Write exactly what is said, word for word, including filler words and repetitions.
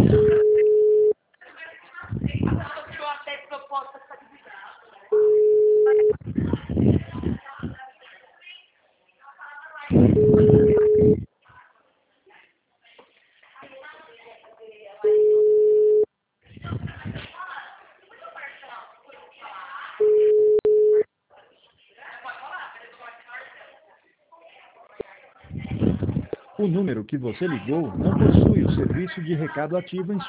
O número que você ligou não possui o serviço de recado ativo em